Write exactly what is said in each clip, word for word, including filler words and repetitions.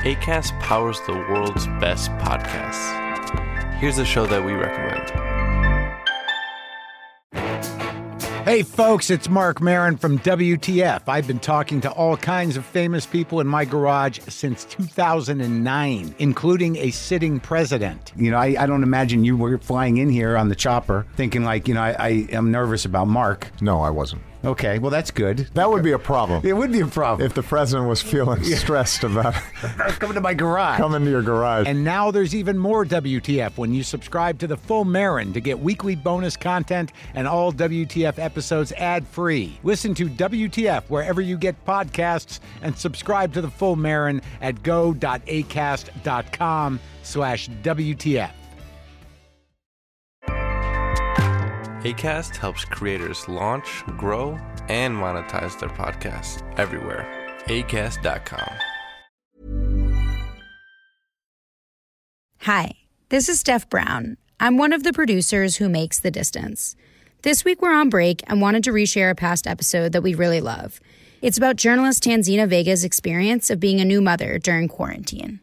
Acast powers the world's best podcasts. Here's a show that we recommend. Hey folks, it's Marc Maron from W T F. I've been talking to all kinds of famous people in my garage since two thousand nine, including a sitting president. You know, I, I don't imagine you were flying in here on the chopper thinking like, you know, I, I am nervous about Mark. No, I wasn't. Okay, well, that's good. That would be a problem. It would be a problem. If the president was feeling yeah. stressed about coming to my garage. Coming to your garage. And now there's even more W T F when you subscribe to the full Maron to get weekly bonus content and all W T F episodes ad-free. Listen to W T F wherever you get podcasts and subscribe to the full Maron at go.acast.com slash WTF. Acast helps creators launch, grow, and monetize their podcasts everywhere. acast dot com. Hi, this is Steph Brown. I'm one of the producers who makes The Distance. This week we're on break and wanted to reshare a past episode that we really love. It's about journalist Tanzina Vega's experience of being a new mother during quarantine.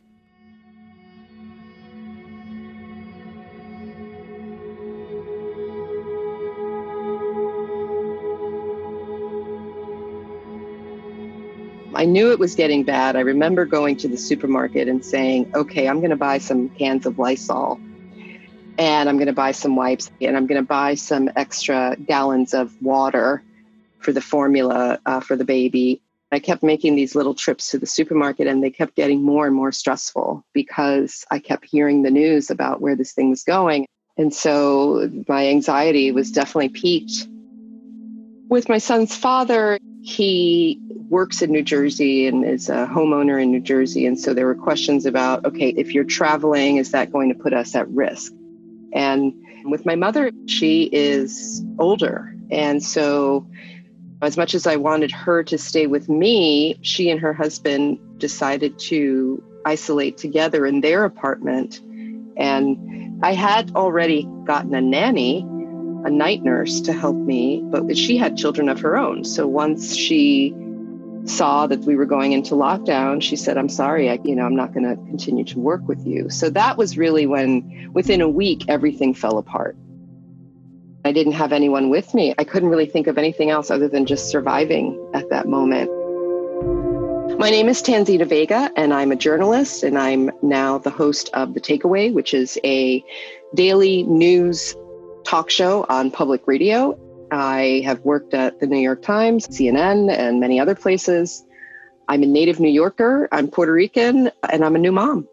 I knew it was getting bad. I remember going to the supermarket and saying, okay, I'm going to buy some cans of Lysol, and I'm going to buy some wipes, and I'm going to buy some extra gallons of water for the formula uh, for the baby. I kept making these little trips to the supermarket, and they kept getting more and more stressful because I kept hearing the news about where this thing was going. And so my anxiety was definitely peaked. With my son's father, he works in New Jersey and is a homeowner in New Jersey. And so there were questions about, okay, if you're traveling, is that going to put us at risk? And with my mother, she is older. And so as much as I wanted her to stay with me, she and her husband decided to isolate together in their apartment. And I had already gotten a nanny, a night nurse to help me, but she had children of her own. So once she saw that we were going into lockdown, she said, I'm sorry, I, you know, I'm not going to continue to work with you. So that was really when, within a week, everything fell apart. I didn't have anyone with me. I couldn't really think of anything else other than just surviving at that moment. My name is Tanzina Vega, and I'm a journalist, and I'm now the host of The Takeaway, which is a daily news talk show on public radio. I have worked at the New York Times, C N N, and many other places. I'm a native New Yorker, I'm Puerto Rican, and I'm a new mom.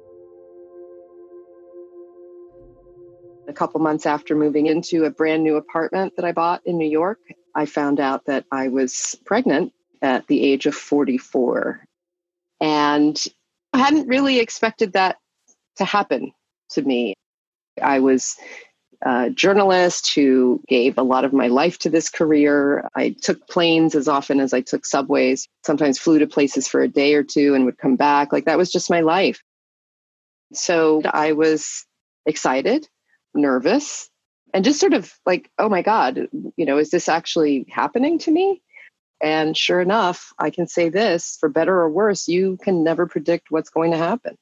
A couple months after moving into a brand new apartment that I bought in New York, I found out that I was pregnant at the age of forty-four. And I hadn't really expected that to happen to me. I was a journalist who gave a lot of my life to this career. I took planes as often as I took subways, sometimes flew to places for a day or two and would come back. Like that was just my life. So I was excited, nervous, and just sort of like, oh my God, you know, is this actually happening to me? And sure enough, I can say this, for better or worse, you can never predict what's going to happen.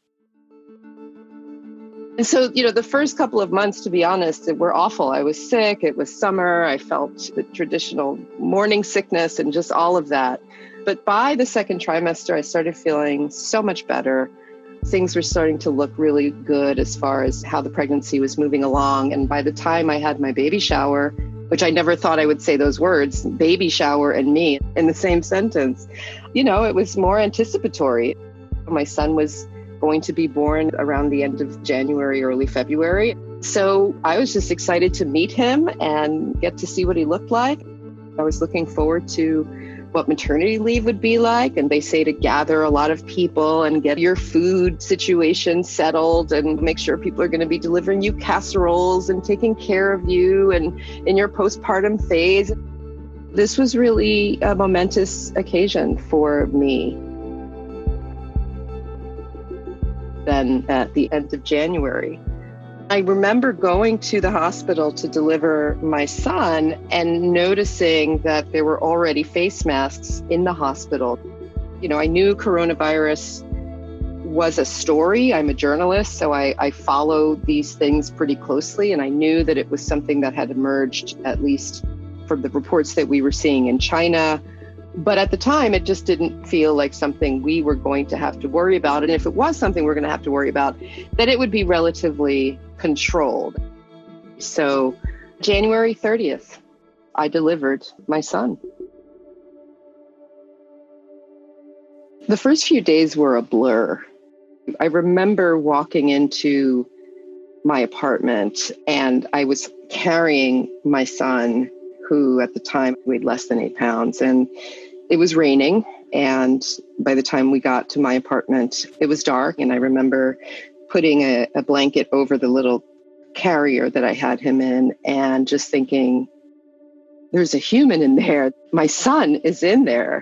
And so, you know, the first couple of months, to be honest, were awful. I was sick. It was summer. I felt the traditional morning sickness and just all of that. But by the second trimester, I started feeling so much better. Things were starting to look really good as far as how the pregnancy was moving along. And by the time I had my baby shower, which I never thought I would say those words, baby shower and me in the same sentence, you know, it was more anticipatory. My son was going to be born around the end of January, early February. So I was just excited to meet him and get to see what he looked like. I was looking forward to what maternity leave would be like. And they say to gather a lot of people and get your food situation settled and make sure people are going to be delivering you casseroles and taking care of you and in your postpartum phase. This was really a momentous occasion for me. Then at the end of January, I remember going to the hospital to deliver my son and noticing that there were already face masks in the hospital. You know, I knew coronavirus was a story. I'm a journalist, so I, I follow these things pretty closely. And I knew that it was something that had emerged, at least from the reports that we were seeing in China. But at the time, it just didn't feel like something we were going to have to worry about. And if it was something we're going to have to worry about, that it would be relatively controlled. So January thirtieth, I delivered my son. The first few days were a blur. I remember walking into my apartment and I was carrying my son, who at the time weighed less than eight pounds. And it was raining. And by the time we got to my apartment, it was dark. And I remember putting a, a blanket over the little carrier that I had him in and just thinking, there's a human in there. My son is in there.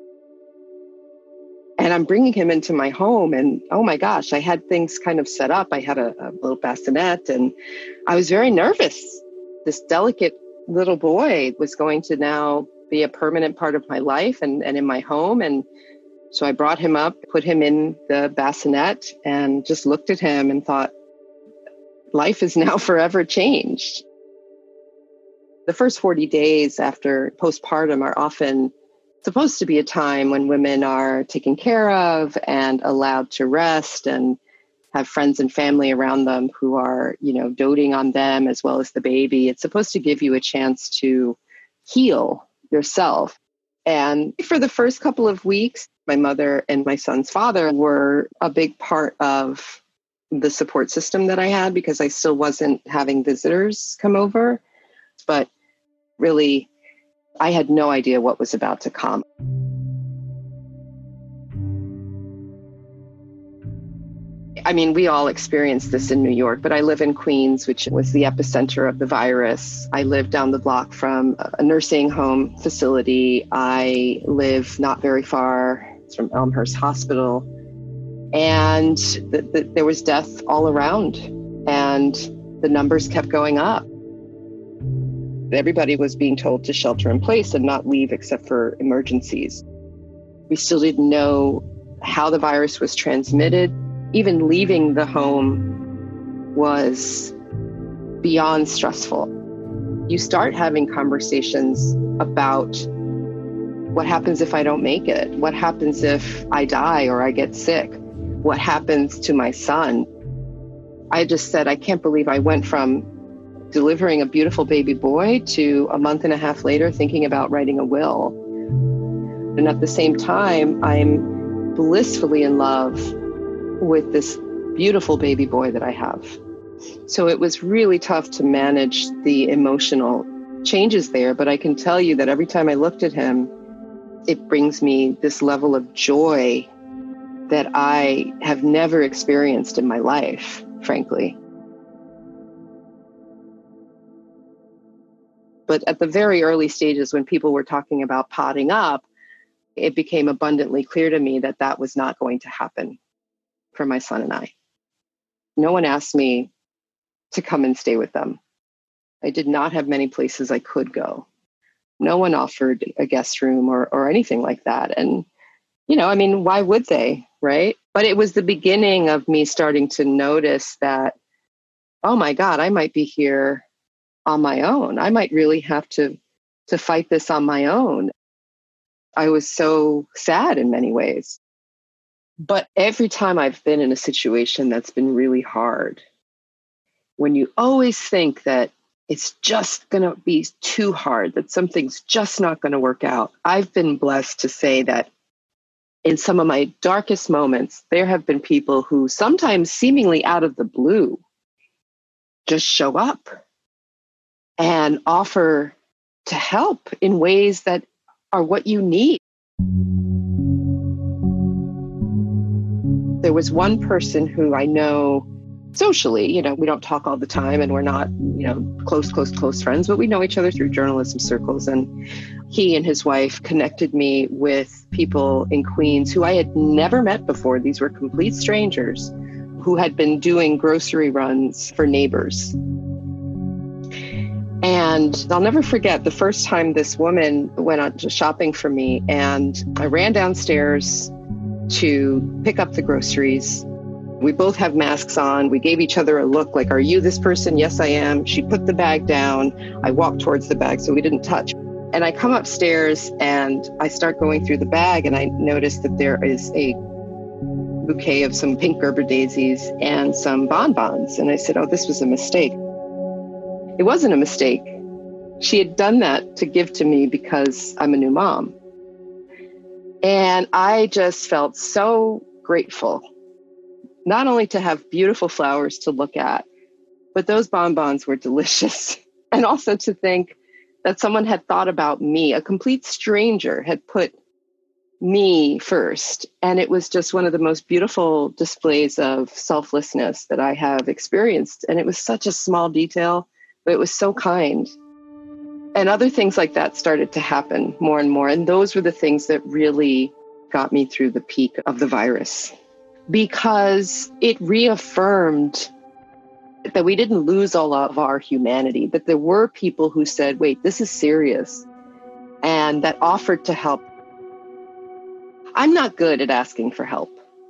And I'm bringing him into my home. And oh my gosh, I had things kind of set up. I had a, a little bassinet and I was very nervous. This delicate little boy was going to now be a permanent part of my life and, and in my home. And so I brought him up, put him in the bassinet and just looked at him and thought, life is now forever changed. The first forty days after postpartum are often supposed to be a time when women are taken care of and allowed to rest and have friends and family around them who are, you know, doting on them as well as the baby. It's supposed to give you a chance to heal yourself. And for the first couple of weeks, my mother and my son's father were a big part of the support system that I had because I still wasn't having visitors come over. But really, I had no idea what was about to come. I mean, we all experienced this in New York, but I live in Queens, which was the epicenter of the virus. I live down the block from a nursing home facility. I live not very far from Elmhurst Hospital. And the, the, there was death all around, and the numbers kept going up. Everybody was being told to shelter in place and not leave except for emergencies. We still didn't know how the virus was transmitted. Even leaving the home was beyond stressful. You start having conversations about what happens if I don't make it? What happens if I die or I get sick? What happens to my son? I just said, I can't believe I went from delivering a beautiful baby boy to a month and a half later thinking about writing a will. And at the same time, I'm blissfully in love with this beautiful baby boy that I have. So it was really tough to manage the emotional changes there, but I can tell you that every time I looked at him, it brings me this level of joy that I have never experienced in my life, frankly. But at the very early stages, when people were talking about potting up, it became abundantly clear to me that that was not going to happen for my son and I. No one asked me to come and stay with them. I did not have many places I could go. No one offered a guest room or, or anything like that. And, you know, I mean, why would they, right? But it was the beginning of me starting to notice that, oh my God, I might be here on my own. I might really have to, to fight this on my own. I was so sad in many ways. But every time I've been in a situation that's been really hard, when you always think that it's just going to be too hard, that something's just not going to work out, I've been blessed to say that in some of my darkest moments, there have been people who sometimes seemingly out of the blue just show up and offer to help in ways that are what you need. There was one person who I know socially, you know, we don't talk all the time and we're not, you know, close, close, close friends, but we know each other through journalism circles. And he and his wife connected me with people in Queens who I had never met before. These were complete strangers who had been doing grocery runs for neighbors. And I'll never forget the first time this woman went out shopping for me, and I ran downstairs to pick up the groceries. We both have masks on. We gave each other a look like, are you this person? Yes, I am. She put the bag down. I walked towards the bag so we didn't touch. And I come upstairs and I start going through the bag and I notice that there is a bouquet of some pink Gerber daisies and some bonbons. And I said, oh, this was a mistake. It wasn't a mistake. She had done that to give to me because I'm a new mom. And I just felt so grateful, not only to have beautiful flowers to look at, but those bonbons were delicious. And also to think that someone had thought about me, a complete stranger had put me first. And it was just one of the most beautiful displays of selflessness that I have experienced. And it was such a small detail, but it was so kind. And other things like that started to happen more and more. And those were the things that really got me through the peak of the virus, because it reaffirmed that we didn't lose all of our humanity, that there were people who said, wait, this is serious, and that offered to help. I'm not good at asking for help.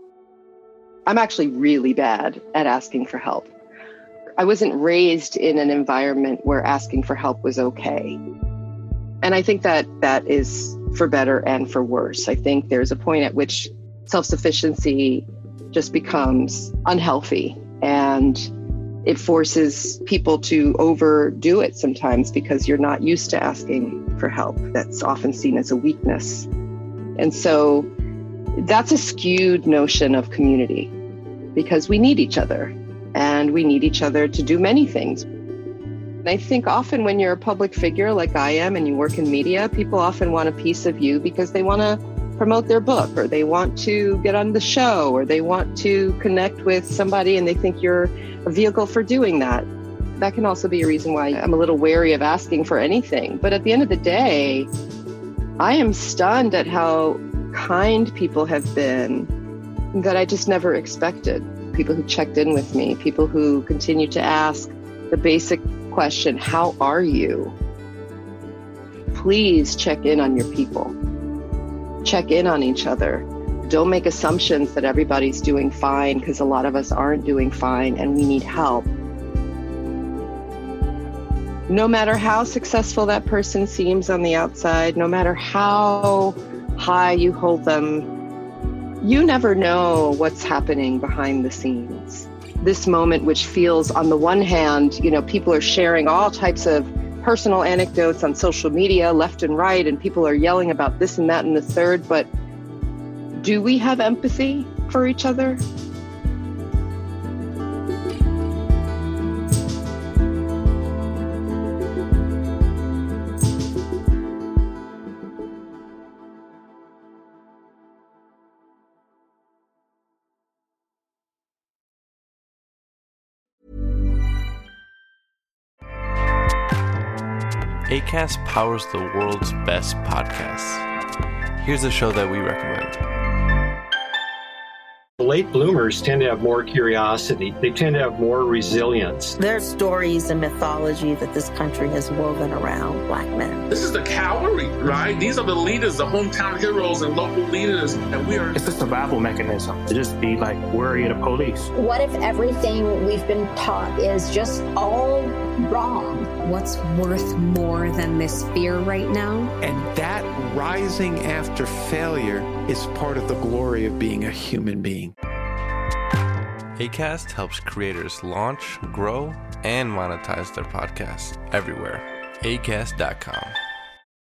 I'm actually really bad at asking for help. I wasn't raised in an environment where asking for help was okay. And I think that that is for better and for worse. I think there's a point at which self-sufficiency just becomes unhealthy, and it forces people to overdo it sometimes because you're not used to asking for help. That's often seen as a weakness. And so that's a skewed notion of community, because we need each other. And we need each other to do many things. And I think often when you're a public figure like I am and you work in media, people often want a piece of you because they want to promote their book, or they want to get on the show, or they want to connect with somebody and they think you're a vehicle for doing that. That can also be a reason why I'm a little wary of asking for anything. But at the end of the day, I am stunned at how kind people have been that I just never expected. People who checked in with me, people who continue to ask the basic question, how are you? Please check in on your people. Check in on each other. Don't make assumptions that everybody's doing fine, because a lot of us aren't doing fine and we need help. No matter how successful that person seems on the outside, no matter how high you hold them, you never know what's happening behind the scenes. This moment, which feels on the one hand, you know, people are sharing all types of personal anecdotes on social media left and right, and people are yelling about this and that and the third, but do we have empathy for each other? Acast powers the world's best podcasts. Here's a show that we recommend. Late bloomers tend to have more curiosity. They tend to have more resilience. There's stories and mythology that this country has woven around Black men. This is the cavalry, right? These are the leaders, the hometown heroes and local leaders. And we are... It's a survival mechanism to just be like worried of police. What if everything we've been taught is just all wrong? What's worth more than this fear right now? And that rising after failure is part of the glory of being a human being. Acast helps creators launch, grow, and monetize their podcasts everywhere. acast dot com.